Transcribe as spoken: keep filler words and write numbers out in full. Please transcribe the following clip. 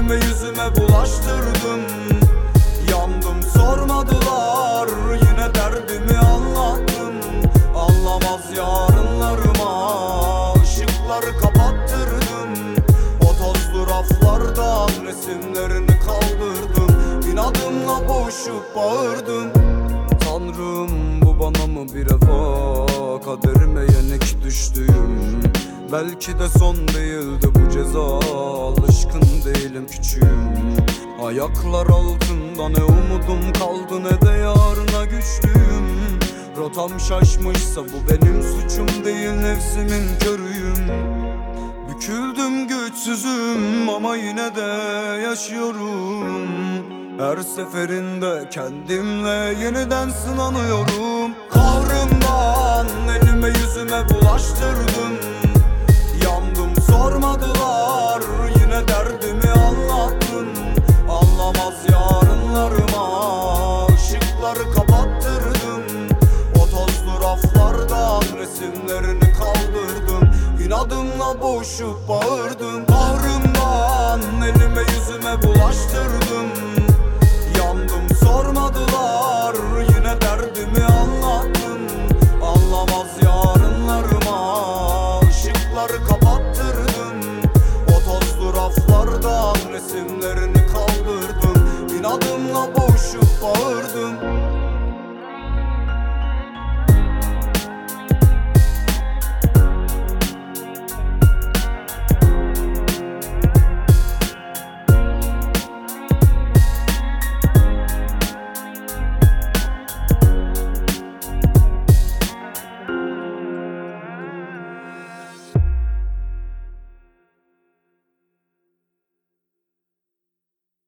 elimi yüzüme bulaştırdım. Yandım sormadılar, yine derdimi anlattım. Anlamaz yarınlarıma ışıkları kapattırdım. O tozlu raflardan resimlerini kaldırdım. İnadımla boğuşup bağırdım. Tanrım, bu bana mı bir vefa? Kaderime yenik düştüğüm, belki de son değildi bu ceza. Alışkın değilim, küçüğüm. Ayaklar altında ne umudum kaldı ne de yarına güçlüyüm. Rotam şaşmışsa bu benim suçum değil, nefsimin körüyüm. Büküldüm, güçsüzüm ama yine de yaşıyorum. Her seferinde kendimle yeniden sınanıyorum. Kahrımdan elime yüzüme bulaştırdım. Yandım sormadılar, yine derdimi anlattım. Anlamaz yarınlarıma ışıkları kapattırdım. O tozlu raflardan resimlerini kaldırdım. İnadımla boğuşup bağırdım.